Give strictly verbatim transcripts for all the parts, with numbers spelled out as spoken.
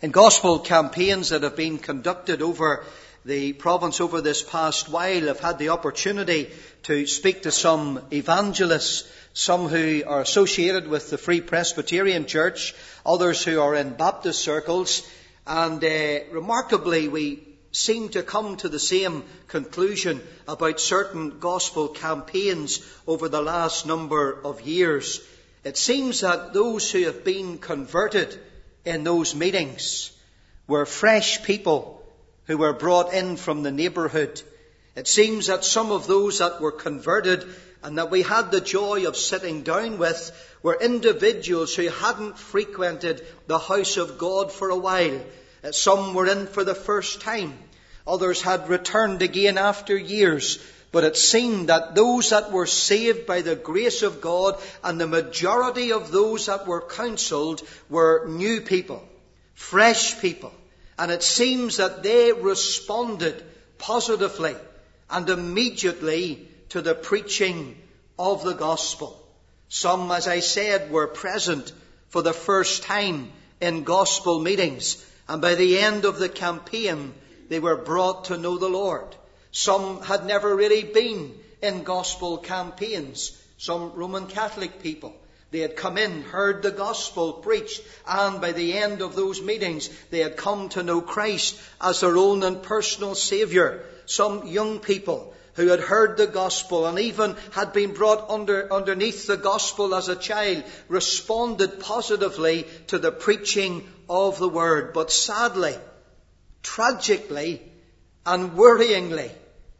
In gospel campaigns that have been conducted over the province over this past while, I've had the opportunity to speak to some evangelists, some who are associated with the Free Presbyterian Church, others who are in Baptist circles, and uh, remarkably we seem to come to the same conclusion about certain gospel campaigns over the last number of years. It seems that those who have been converted in those meetings were fresh people who were brought in from the neighbourhood. It seems that some of those that were converted and that we had the joy of sitting down with were individuals who hadn't frequented the house of God for a while. Some were in for the first time. Others had returned again after years. But it seemed that those that were saved by the grace of God, and the majority of those that were counselled, were new people, fresh people. And it seems that they responded positively and immediately to the preaching of the gospel. Some, as I said, were present for the first time in gospel meetings. And by the end of the campaign, they were brought to know the Lord. Some had never really been in gospel campaigns. Some Roman Catholic people. They had come in, heard the gospel preached, and by the end of those meetings, they had come to know Christ as their own and personal Saviour. Some young people who had heard the gospel and even had been brought under underneath the gospel as a child responded positively to the preaching of the word. But sadly, tragically, and worryingly,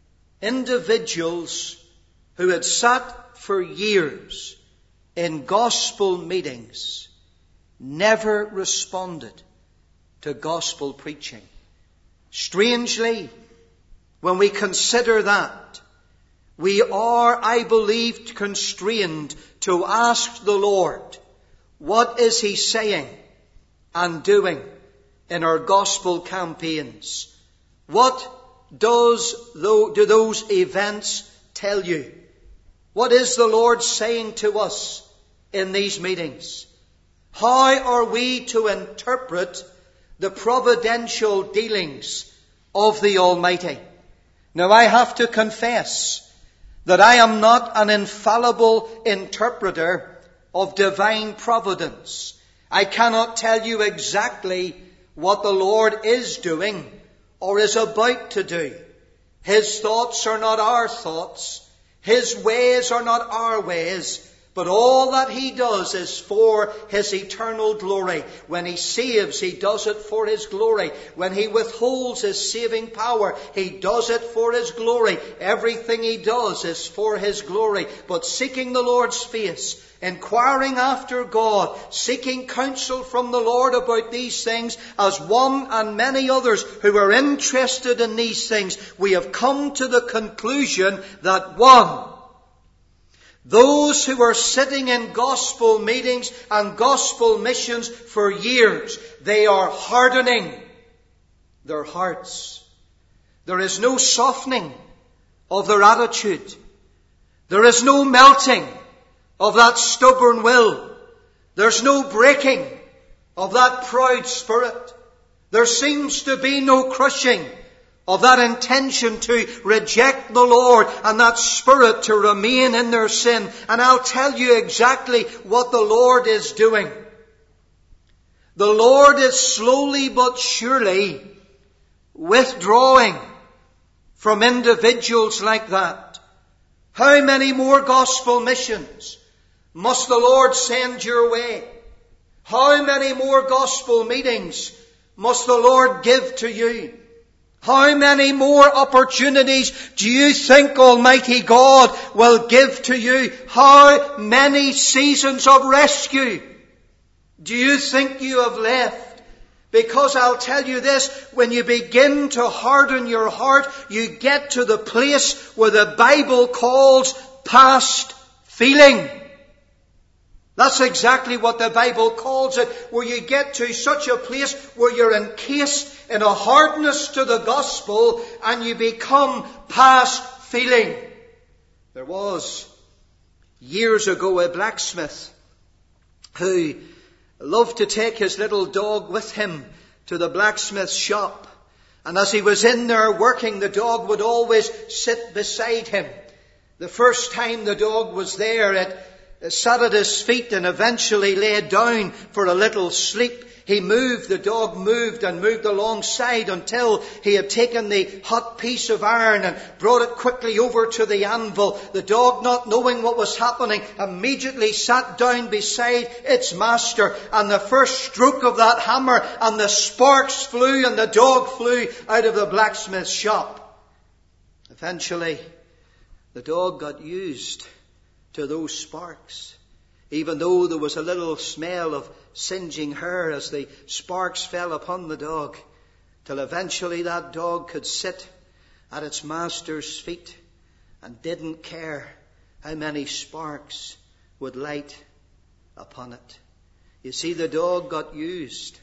individuals who had sat for years in gospel meetings never responded to gospel preaching. Strangely, when we consider that, we are, I believe, constrained to ask the Lord, what is He saying and doing in our gospel campaigns? What does do those events tell you? What is the Lord saying to us in these meetings? How are we to interpret the providential dealings of the Almighty? Now, I have to confess that I am not an infallible interpreter of divine providence. I cannot tell you exactly what the Lord is doing or is about to do. His thoughts are not our thoughts. His ways are not our ways. But all that He does is for His eternal glory. When He saves, He does it for His glory. When He withholds His saving power, He does it for His glory. Everything He does is for His glory. But seeking the Lord's face, inquiring after God, seeking counsel from the Lord about these things, as one and many others who are interested in these things, we have come to the conclusion that one, those who are sitting in gospel meetings and gospel missions for years, they are hardening their hearts. There is no softening of their attitude. There is no melting of that stubborn will. There's no breaking of that proud spirit. There seems to be no crushing of that intention to reject the Lord and that spirit to remain in their sin. And I'll tell you exactly what the Lord is doing. The Lord is slowly but surely withdrawing from individuals like that. How many more gospel missions must the Lord send your way? How many more gospel meetings must the Lord give to you? How many more opportunities do you think Almighty God will give to you? How many seasons of rescue do you think you have left? Because I'll tell you this, when you begin to harden your heart, you get to the place where the Bible calls past feeling. That's exactly what the Bible calls it, where you get to such a place where you're encased in a hardness to the gospel and you become past feeling. There was, years ago, a blacksmith who loved to take his little dog with him to the blacksmith's shop. And as he was in there working, the dog would always sit beside him. The first time the dog was there, it sat at his feet and eventually lay down for a little sleep. He moved, the dog moved and moved alongside until he had taken the hot piece of iron and brought it quickly over to the anvil. The dog, not knowing what was happening, immediately sat down beside its master. And the first stroke of that hammer, and the sparks flew and the dog flew out of the blacksmith's shop. Eventually, the dog got used to those sparks, even though there was a little smell of singeing hair as the sparks fell upon the dog, till eventually that dog could sit at its master's feet and didn't care how many sparks would light upon it. You see, the dog got used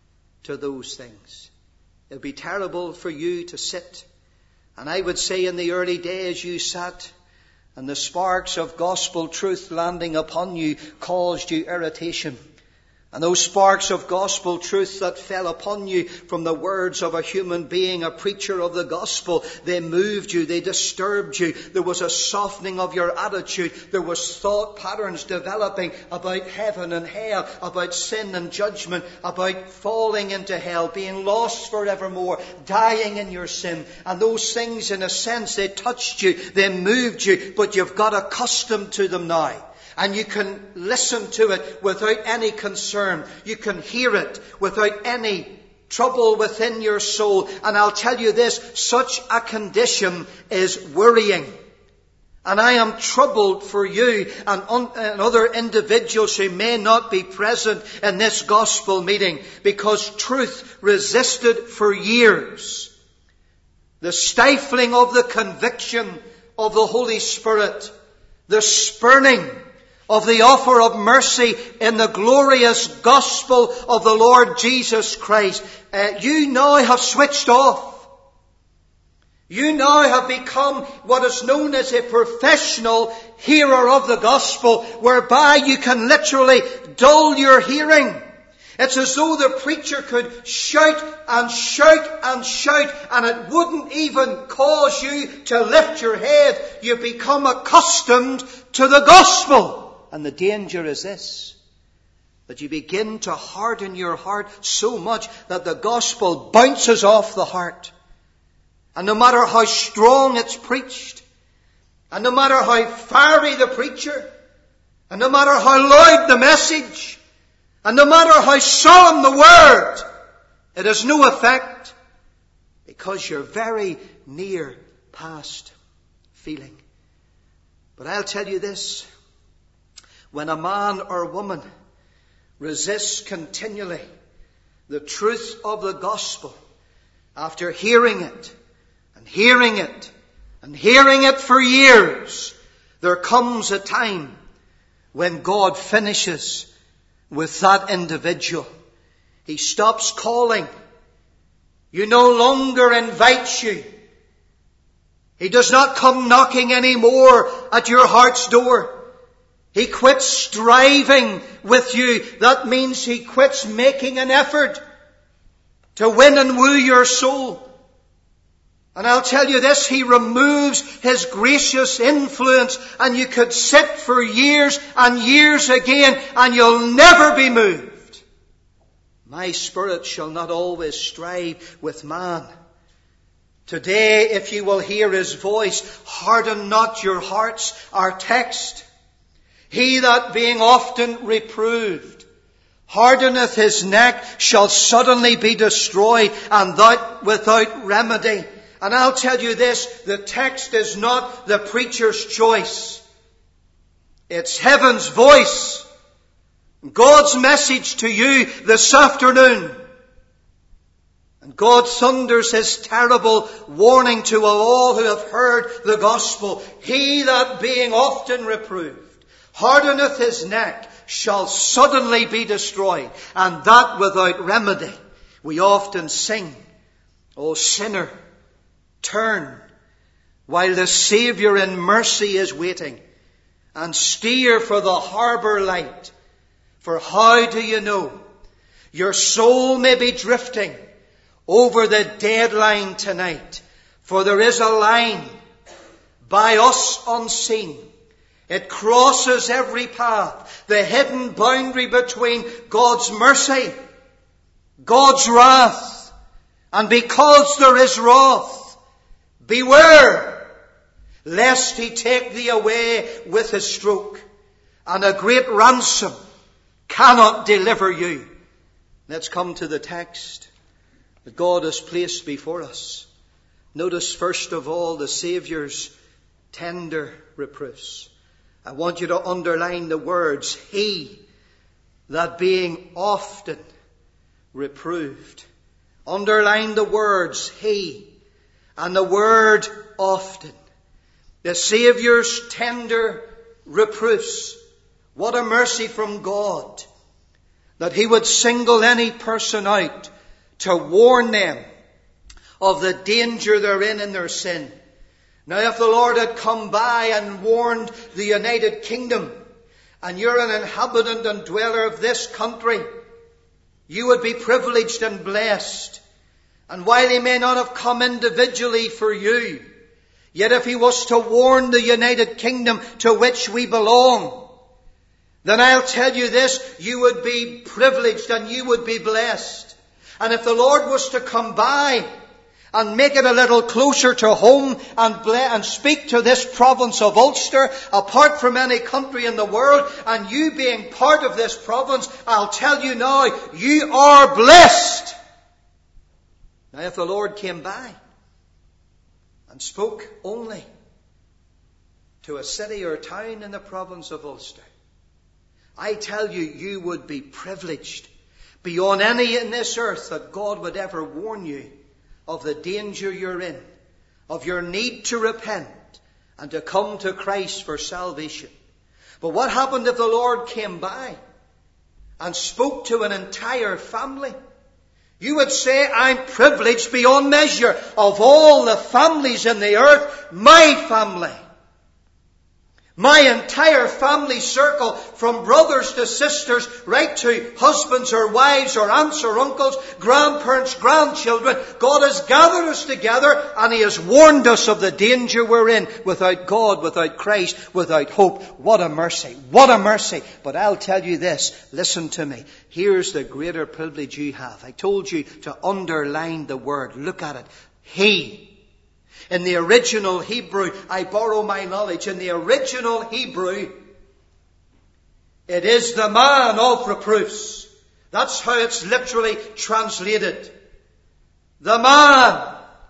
to those things. It'd be terrible for you to sit. And I would say in the early days you sat and the sparks of gospel truth landing upon you caused you irritation. And those sparks of gospel truth that fell upon you from the words of a human being, a preacher of the gospel, they moved you, they disturbed you. There was a softening of your attitude. There was thought patterns developing about heaven and hell, about sin and judgment, about falling into hell, being lost forevermore, dying in your sin. And those things, in a sense, they touched you, they moved you, but you've got accustomed to them now. And you can listen to it without any concern. You can hear it without any trouble within your soul. And I'll tell you this, such a condition is worrying. And I am troubled for you and, un- and other individuals who may not be present in this gospel meeting, because truth resisted for years the stifling of the conviction of the Holy Spirit, the spurning of the offer of mercy in the glorious gospel of the Lord Jesus Christ. Uh, you now have switched off. You now have become what is known as a professional hearer of the gospel, whereby you can literally dull your hearing. It's as though the preacher could shout and shout and shout, and it wouldn't even cause you to lift your head. You become accustomed to the gospel. And the danger is this, that you begin to harden your heart so much that the gospel bounces off the heart. And no matter how strong it's preached, and no matter how fiery the preacher, and no matter how loud the message, and no matter how solemn the word, it has no effect, because you're very near past feeling. But I'll tell you this, when a man or woman resists continually the truth of the gospel, after hearing it, and hearing it, and hearing it for years, there comes a time when God finishes with that individual. He stops calling. You no longer invites you. He does not come knocking anymore at your heart's door. He quits striving with you. That means he quits making an effort to win and woo your soul. And I'll tell you this, he removes his gracious influence, and you could sit for years and years again and you'll never be moved. My spirit shall not always strive with man. Today, if you will hear his voice, harden not your hearts. Our text, he that being often reproved hardeneth his neck shall suddenly be destroyed, and that without remedy. And I'll tell you this, the text is not the preacher's choice. It's heaven's voice. God's message to you this afternoon. And God thunders his terrible warning to all who have heard the gospel. He that being often reproved hardeneth his neck shall suddenly be destroyed, and that without remedy. We often sing, O sinner, turn, while the Saviour in mercy is waiting, and steer for the harbour light. For how do you know? Your soul may be drifting, over the deadline tonight. For there is a line by us unseen. It crosses every path. The hidden boundary between God's mercy, God's wrath. And because there is wrath, beware lest he take thee away with his stroke. And a great ransom cannot deliver you. Let's come to the text that God has placed before us. Notice first of all the Saviour's tender reproofs. I want you to underline the words, he that being often reproved. Underline the words, he, and the word often. The Saviour's tender reproofs. What a mercy from God that he would single any person out to warn them of the danger they're in in their sin. Now, if the Lord had come by and warned the United Kingdom, and you're an inhabitant and dweller of this country, you would be privileged and blessed. And while he may not have come individually for you, yet if he was to warn the United Kingdom to which we belong, then I'll tell you this, you would be privileged and you would be blessed. And if the Lord was to come by and make it a little closer to home and, ble- and speak to this province of Ulster, apart from any country in the world, and you being part of this province, I'll tell you now, you are blessed. Now, if the Lord came by and spoke only to a city or town in the province of Ulster, I tell you, you would be privileged beyond any in this earth that God would ever warn you of the danger you're in, of your need to repent and to come to Christ for salvation. But what happened if the Lord came by and spoke to an entire family? You would say, I'm privileged beyond measure of all the families in the earth, my family. My entire family circle, from brothers to sisters, right to husbands or wives or aunts or uncles, grandparents, grandchildren. God has gathered us together and he has warned us of the danger we're in without God, without Christ, without hope. What a mercy. What a mercy. But I'll tell you this. Listen to me. Here's the greater privilege you have. I told you to underline the word. Look at it. He. In the original Hebrew, I borrow my knowledge, in the original Hebrew, it is the man of reproofs. That's how it's literally translated. The man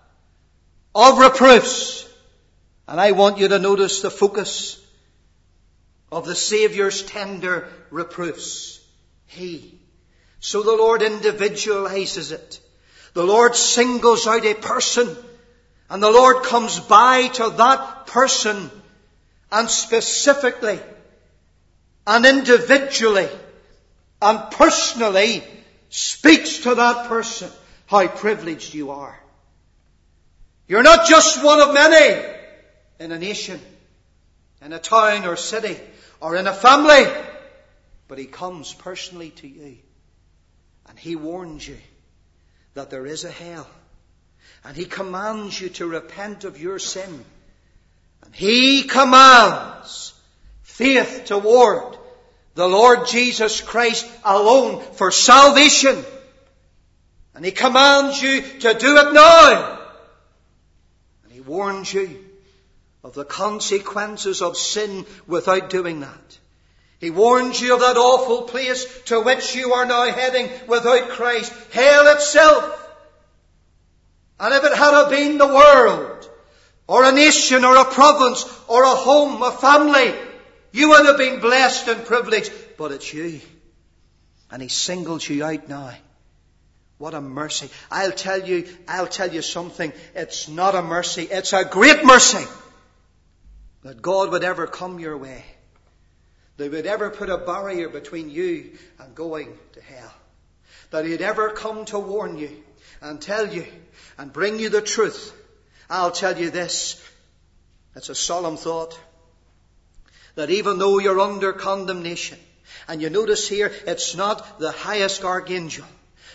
of reproofs. And I want you to notice the focus of the Saviour's tender reproofs. He. So the Lord individualizes it. The Lord singles out a person. And the Lord comes by to that person and specifically and individually and personally speaks to that person. How privileged you are. You're not just one of many in a nation, in a town or city or in a family, but he comes personally to you and he warns you that there is a hell. And he commands you to repent of your sin. And he commands faith toward the Lord Jesus Christ alone for salvation. And he commands you to do it now. And he warns you of the consequences of sin without doing that. He warns you of that awful place to which you are now heading without Christ. Hell itself. And if it had been the world, or a nation, or a province, or a home, a family, you would have been blessed and privileged. But it's you. And he singles you out now. What a mercy. I'll tell you, I'll tell you something. It's not a mercy. It's a great mercy that God would ever come your way. That he would ever put a barrier between you and going to hell. That he'd ever come to warn you and tell you and bring you the truth. I'll tell you this. It's a solemn thought. That even though you're under condemnation, and you notice here, it's not the highest archangel,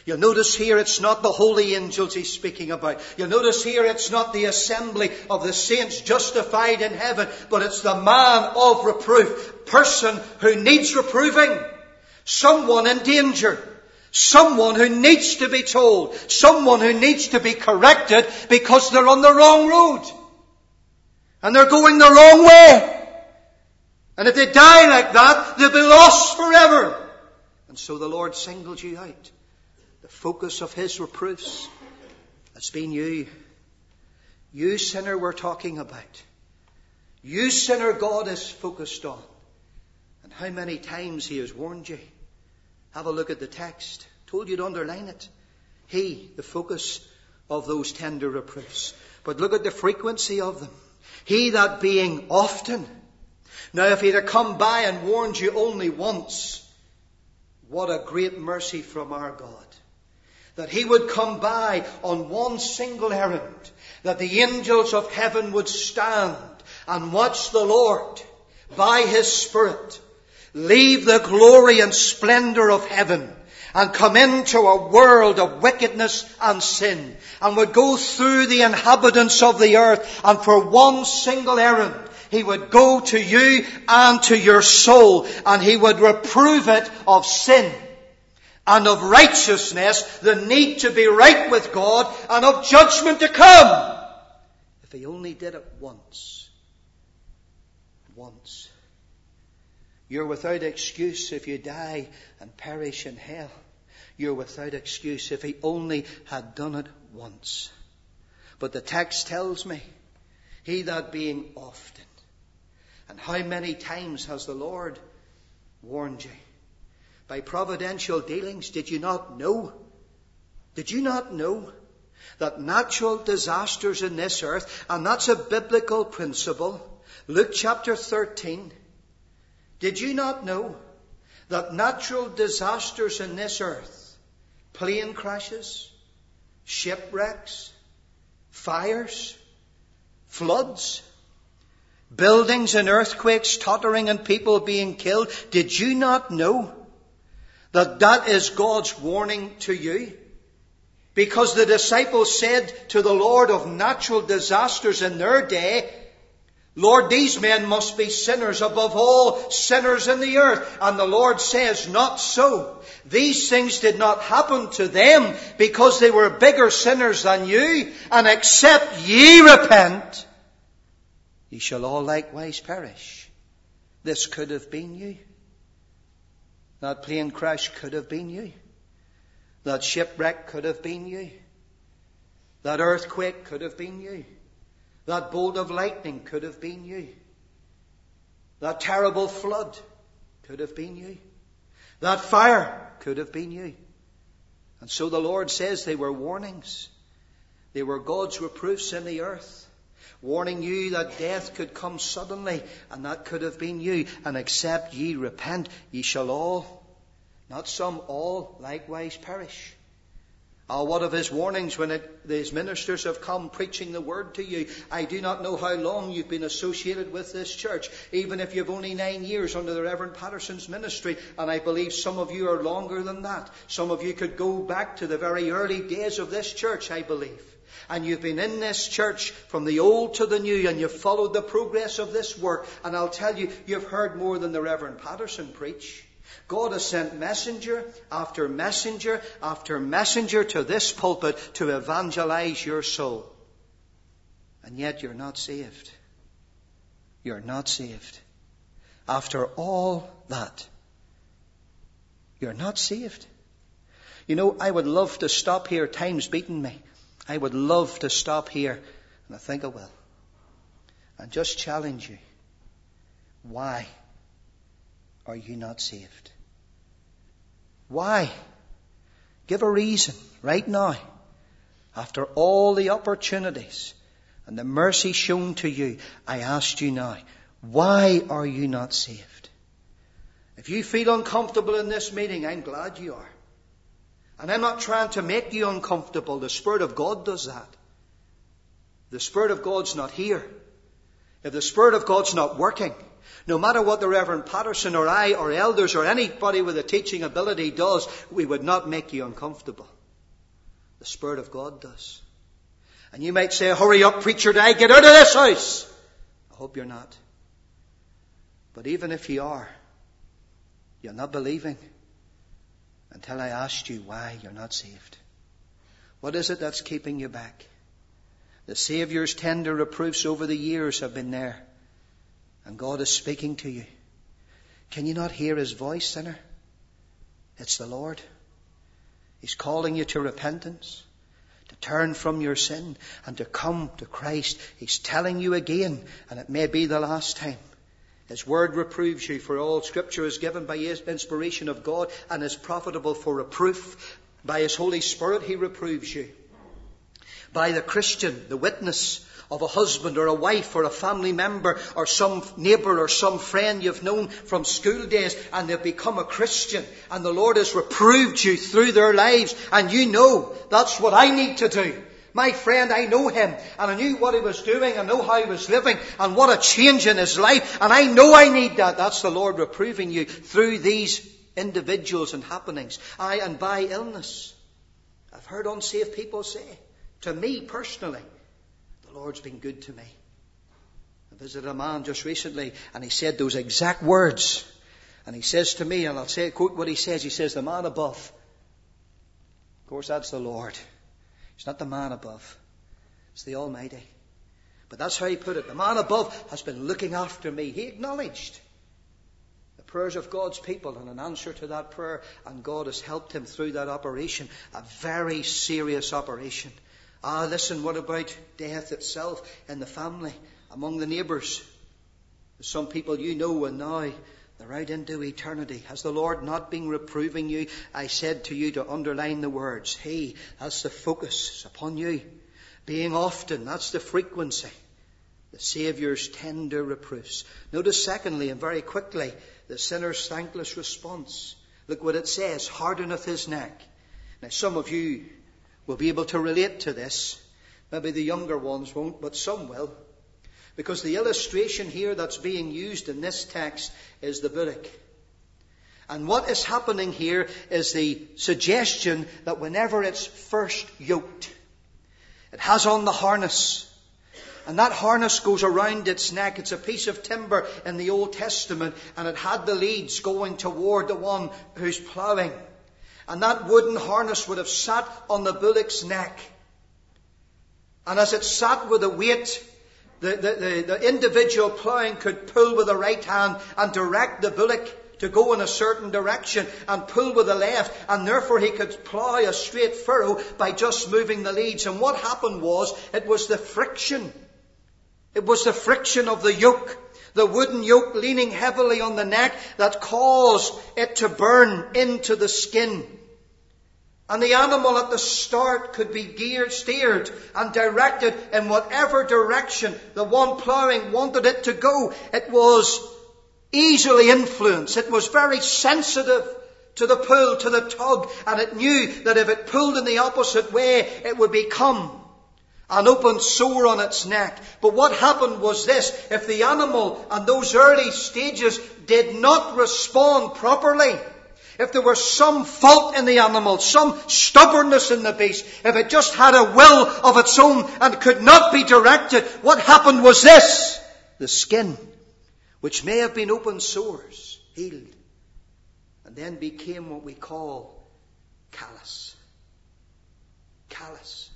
You'll notice here it's not the holy angels he's speaking about. You'll notice here it's not the assembly of the saints justified in heaven, but it's the man of reproof, person who needs reproving, someone in danger, someone who needs to be told, someone who needs to be corrected because they're on the wrong road and they're going the wrong way. And if they die like that, they'll be lost forever. And so the Lord singles you out. The focus of his reproofs has been you. You sinner we're talking about. You sinner God is focused on. And how many times he has warned you. Have a look at the text. Told you to underline it. He, the focus of those tender reproofs. But look at the frequency of them. He that being often. Now if he'd have come by and warned you only once, what a great mercy from our God. That he would come by on one single errand. That the angels of heaven would stand and watch the Lord by his Spirit leave the glory and splendor of heaven and come into a world of wickedness and sin, and would go through the inhabitants of the earth, and for one single errand he would go to you and to your soul, and he would reprove it of sin and of righteousness, the need to be right with God, and of judgment to come. If he only did it once. Once. You're without excuse if you die and perish in hell. You're without excuse if he only had done it once. But the text tells me, he that being often. And how many times has the Lord warned you? By providential dealings, did you not know? Did you not know that natural disasters in this earth, and that's a biblical principle, Luke chapter thirteen, did you not know that natural disasters in this earth, plane crashes, shipwrecks, fires, floods, buildings and earthquakes tottering and people being killed, did you not know that that is God's warning to you? Because the disciples said to the Lord of natural disasters in their day, Lord, these men must be sinners above all sinners in the earth. And the Lord says, not so. These things did not happen to them because they were bigger sinners than you. And except ye repent, ye shall all likewise perish. This could have been you. That plane crash could have been you. That shipwreck could have been you. That earthquake could have been you. That bolt of lightning could have been you. That terrible flood could have been you. That fire could have been you. And so the Lord says they were warnings. They were God's reproofs in the earth, warning you that death could come suddenly, and that could have been you. And except ye repent, ye shall all, not some, all likewise perish. Oh, what of his warnings when it, these ministers have come preaching the word to you? I do not know how long you've been associated with this church, even if you've only nine years under the Reverend Patterson's ministry, and I believe some of you are longer than that. Some of you could go back to the very early days of this church, I believe. And you've been in this church from the old to the new, and you've followed the progress of this work. And I'll tell you, you've heard more than the Reverend Patterson preach. God has sent messenger after messenger after messenger to this pulpit to evangelize your soul. And yet you're not saved. You're not saved. After all that, you're not saved. You know, I would love to stop here. Time's beaten me. I would love to stop here, and I think I will, and just challenge you. Why are you not saved? Why? Give a reason right now. After all the opportunities and the mercy shown to you, I ask you now, why are you not saved? If you feel uncomfortable in this meeting, I'm glad you are. And I'm not trying to make you uncomfortable. The Spirit of God does that. The Spirit of God's not here. If the Spirit of God's not working, No matter what the Reverend Patterson or I or elders or anybody with a teaching ability does, we would not make you uncomfortable. The Spirit of God does. And you might say, hurry up, preacher, I get out of this house. I hope you're not. But even if you are, you're not believing until I asked you why you're not saved. What is it that's keeping you back? The Saviour's tender reproofs over the years have been there. And God is speaking to you. Can you not hear His voice, sinner? It's the Lord. He's calling you to repentance, to turn from your sin and to come to Christ. He's telling you again, and it may be the last time. His word reproves you, for all Scripture is given by inspiration of God and is profitable for reproof. By His Holy Spirit He reproves you. By the Christian, the witness of a husband or a wife or a family member or some neighbour or some friend you've known from school days, and they've become a Christian, and the Lord has reproved you through their lives, and you know, that's what I need to do. My friend, I know him, and I knew what he was doing, I know how he was living, and what a change in his life, and I know I need that. That's the Lord reproving you through these individuals and happenings. Aye, and by illness. I've heard unsaved people say, to me personally, the Lord's been good to me. I visited a man just recently, and he said those exact words. And he says to me, and I'll say, quote what he says, he says, the man above. Of course, that's the Lord. It's not the man above. It's the Almighty. But that's how he put it. The man above has been looking after me. He acknowledged the prayers of God's people and an answer to that prayer. And God has helped him through that operation. A very serious operation. Ah, listen, what about death itself in the family, among the neighbours? Some people you know, and now they're out into eternity. Has the Lord not been reproving you? I said to you to underline the words. He, that's the focus upon you. Being often, that's the frequency. The Saviour's tender reproofs. Notice secondly, and very quickly, the sinner's thankless response. Look what it says. Hardeneth his neck. Now some of you will be able to relate to this. Maybe the younger ones won't, but some will. Because the illustration here that's being used in this text is the bullock. And what is happening here is the suggestion that whenever it's first yoked, it has on the harness. And that harness goes around its neck. It's a piece of timber in the Old Testament, and it had the leads going toward the one who's ploughing. And that wooden harness would have sat on the bullock's neck. And as it sat with the weight, the, the, the, the individual ploughing could pull with the right hand and direct the bullock to go in a certain direction, and pull with the left, and therefore he could plough a straight furrow by just moving the leads. And what happened was, it was the friction. It was the friction of the yoke, the wooden yoke leaning heavily on the neck, that caused it to burn into the skin. And the animal at the start could be geared, steered and directed in whatever direction the one ploughing wanted it to go. It was easily influenced. It was very sensitive to the pull, to the tug, and it knew that if it pulled in the opposite way, it would become an open sore on its neck. But what happened was this: if the animal in those early stages did not respond properly, if there was some fault in the animal, some stubbornness in the beast, if it just had a will of its own and could not be directed, what happened was this: the skin, which may have been open sores, healed, and then became what we call callous. Callous.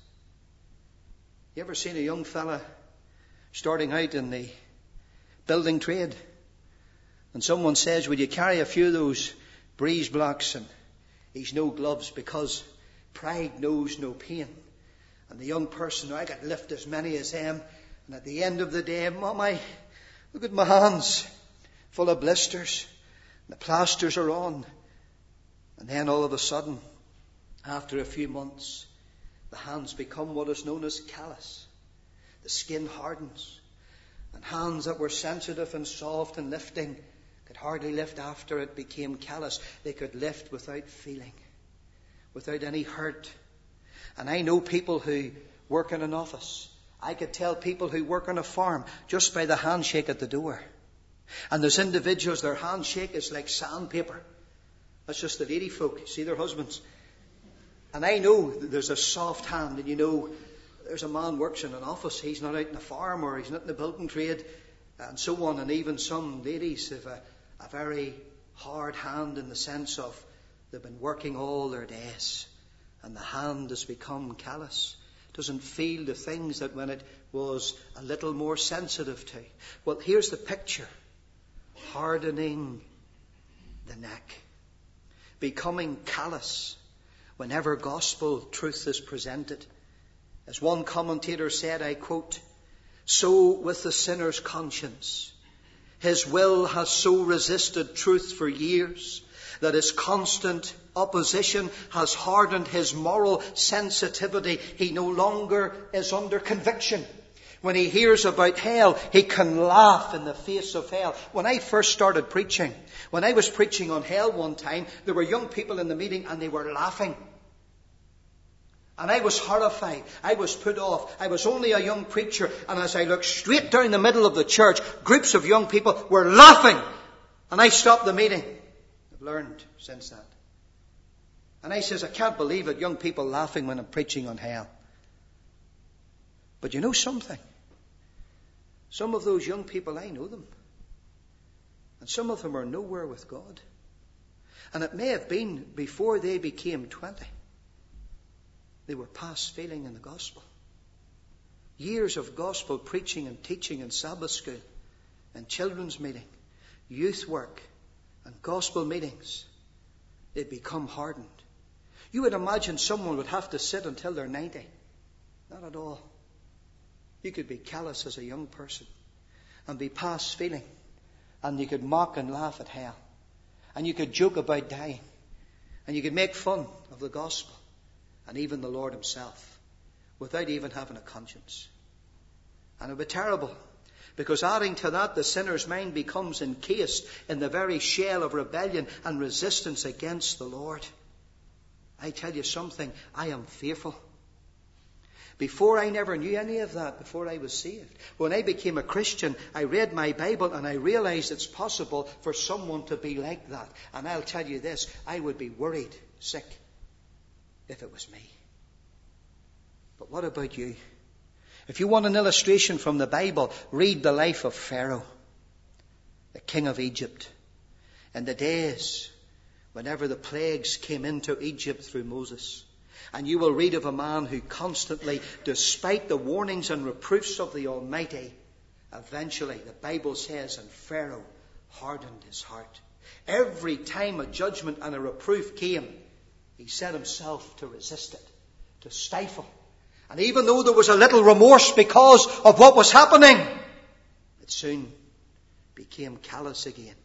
You ever seen a young fella starting out in the building trade, and someone says, "Would you carry a few of those breeze blocks?" And he's no gloves, because pride knows no pain. And the young person, "I could lift as many as them." And at the end of the day, "Mum, I, look at my hands, full of blisters. The plasters are on." And then all of a sudden, after a few months, the hands become what is known as callous. The skin hardens. And hands that were sensitive and soft and lifting could hardly lift after it became callous. They could lift without feeling, without any hurt. And I know people who work in an office. I could tell people who work on a farm just by the handshake at the door. And there's individuals, their handshake is like sandpaper. That's just the lady folk. You see their husbands. And I know that there's a soft hand, and you know, there's a man works in an office. He's not out in a farm, or he's not in the building trade, and so on. And even some ladies have a, a very hard hand in the sense of they've been working all their days, and the hand has become callous. Doesn't feel the things that when it was a little more sensitive to. Well, here's the picture. Hardening the neck. Becoming callous whenever gospel truth is presented. As one commentator said, I quote, "So with the sinner's conscience, his will has so resisted truth for years that his constant opposition has hardened his moral sensitivity. He no longer is under conviction. When he hears about hell, he can laugh in the face of hell." When I first started preaching, when I was preaching on hell one time, there were young people in the meeting and they were laughing. And I was horrified. I was put off. I was only a young preacher. And as I looked straight down the middle of the church, groups of young people were laughing. And I stopped the meeting. I've learned since that. And I says, I can't believe it, young people laughing when I'm preaching on hell. But you know something? Some of those young people, I know them. And some of them are nowhere with God. And it may have been before they became twenty. They were past failing in the gospel. Years of gospel preaching and teaching in Sabbath school and children's meeting, youth work and gospel meetings. They'd become hardened. You would imagine someone would have to sit until they're ninety. Not at all. You could be callous as a young person and be past feeling, and you could mock and laugh at hell, and you could joke about dying, and you could make fun of the gospel and even the Lord himself without even having a conscience. And it would be terrible, because adding to that, the sinner's mind becomes encased in the very shell of rebellion and resistance against the Lord. I tell you something, I am fearful. Before, I never knew any of that before I was saved. When I became a Christian, I read my Bible and I realized it's possible for someone to be like that. And I'll tell you this, I would be worried, sick, if it was me. But what about you? If you want an illustration from the Bible, read the life of Pharaoh, the king of Egypt. In the days whenever the plagues came into Egypt through Moses. And you will read of a man who constantly, despite the warnings and reproofs of the Almighty, eventually, the Bible says, and Pharaoh hardened his heart. Every time a judgment and a reproof came, he set himself to resist it, to stifle. And even though there was a little remorse because of what was happening, it soon became callous again.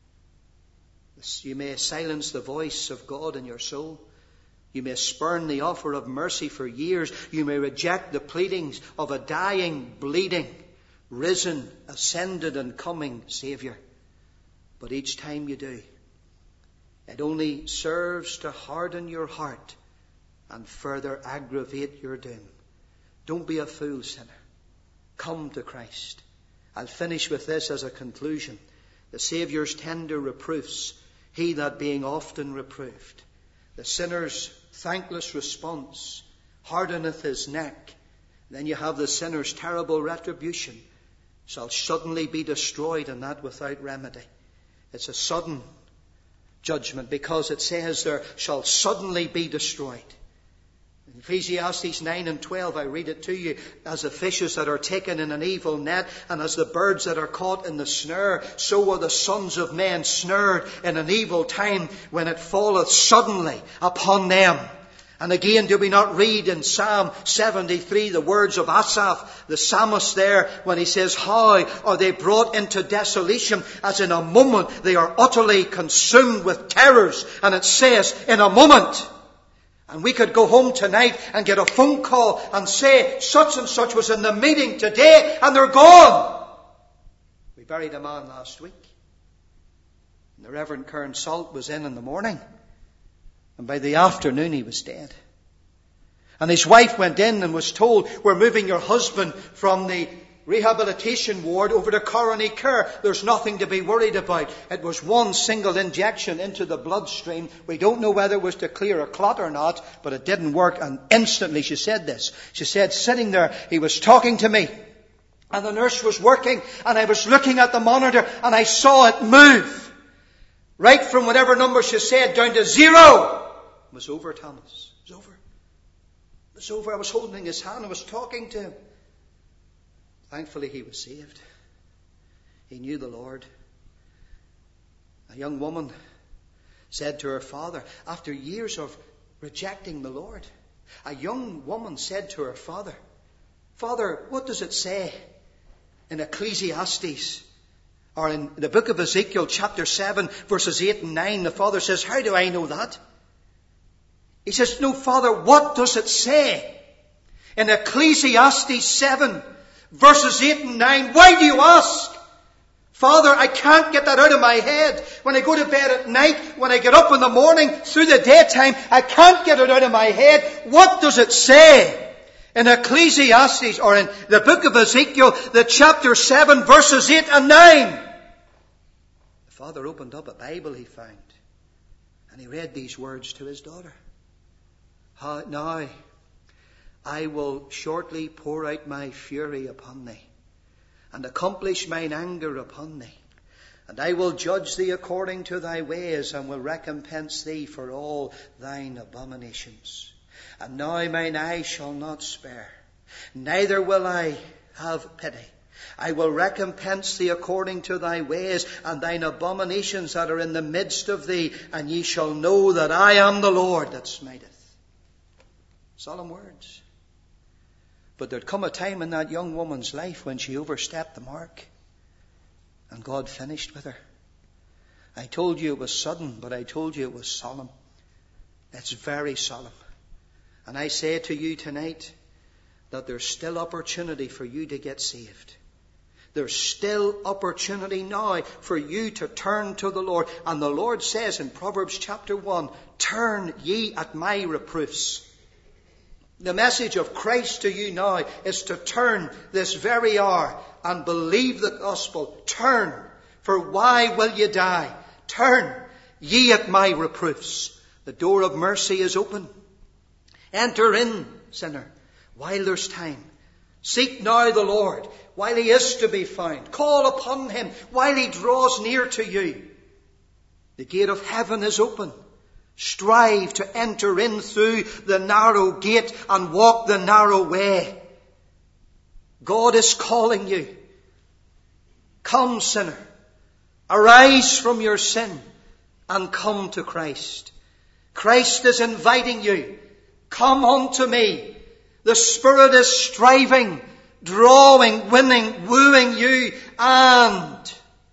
You may silence the voice of God in your soul. You may spurn the offer of mercy for years. You may reject the pleadings of a dying, bleeding, risen, ascended and coming Saviour. But each time you do, it only serves to harden your heart and further aggravate your doom. Don't be a fool, sinner. Come to Christ. I'll finish with this as a conclusion. The Saviour's tender reproofs, he that being often reproved. The sinner's thankless response hardeneth his neck. Then you have the sinner's terrible retribution shall suddenly be destroyed, and that without remedy. It's a sudden judgment because it says there shall suddenly be destroyed. In Ecclesiastes nine and twelve, I read it to you. As the fishes that are taken in an evil net, and as the birds that are caught in the snare, so are the sons of men snared in an evil time when it falleth suddenly upon them. And again, do we not read in Psalm seventy-three the words of Asaph, the psalmist there, when he says, how are they brought into desolation, as in a moment they are utterly consumed with terrors. And it says, in a moment. And we could go home tonight and get a phone call and say, such and such was in the meeting today and they're gone. We buried a man last week. And the Reverend Kern Salt was in in the morning. And by the afternoon he was dead. And his wife went in and was told, we're moving your husband from the rehabilitation ward over to coronary care. There's nothing to be worried about. It was one single injection into the bloodstream. We don't know whether it was to clear a clot or not, but it didn't work. And instantly she said this. She said, sitting there, he was talking to me, and the nurse was working, and I was looking at the monitor, and I saw it move. Right from whatever number she said down to zero. It was over, Thomas. It was over. It was over. I was holding his hand. I was talking to him. Thankfully, he was saved. He knew the Lord. A young woman said to her father, after years of rejecting the Lord, a young woman said to her father, Father, what does it say in Ecclesiastes? Or in the book of Ezekiel, chapter seven, verses eight and nine, the father says, how do I know that? He says, no, Father, what does it say in Ecclesiastes seven, verses eight and nine? Why do you ask? Father, I can't get that out of my head. When I go to bed at night, when I get up in the morning, through the daytime, I can't get it out of my head. What does it say? In Ecclesiastes, or in the book of Ezekiel, the chapter seven, verses eight and nine. The father opened up a Bible he found, and he read these words to his daughter. Now, I will shortly pour out my fury upon thee, and accomplish mine anger upon thee. And I will judge thee according to thy ways, and will recompense thee for all thine abominations. And now mine eye shall not spare, neither will I have pity. I will recompense thee according to thy ways, and thine abominations that are in the midst of thee, and ye shall know that I am the Lord that smiteth. Solemn words. But there'd come a time in that young woman's life when she overstepped the mark, and God finished with her. I told you it was sudden, but I told you it was solemn. It's very solemn. And I say to you tonight that there's still opportunity for you to get saved. There's still opportunity now for you to turn to the Lord. And the Lord says in Proverbs chapter one, turn ye at my reproofs. The message of Christ to you now is to turn this very hour and believe the gospel. Turn, for why will ye die? Turn ye at my reproofs. The door of mercy is open. Enter in, sinner, while there's time. Seek now the Lord while he is to be found. Call upon him while he draws near to you. The gate of heaven is open. Strive to enter in through the narrow gate and walk the narrow way. God is calling you. Come, sinner. Arise from your sin and come to Christ. Christ is inviting you. Come unto me. The Spirit is striving, drawing, winning, wooing you, and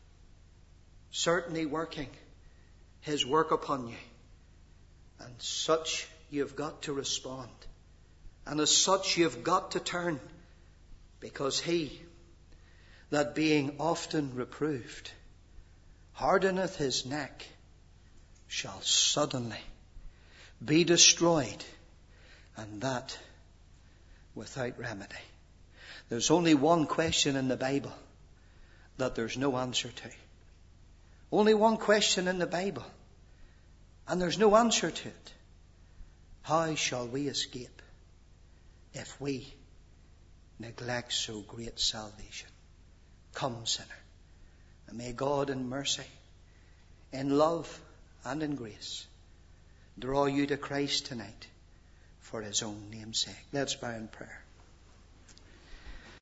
certainly working his work upon you. And such you've got to respond. And as such you've got to turn, because he that being often reproved hardeneth his neck shall suddenly be destroyed, and that without remedy. There's only one question in the Bible that there's no answer to. Only one question in the Bible, and there's no answer to it. How shall we escape if we neglect so great salvation? Come, sinner, and may God in mercy, in love and in grace, draw you to Christ tonight for his own name's sake. Let's bow in prayer.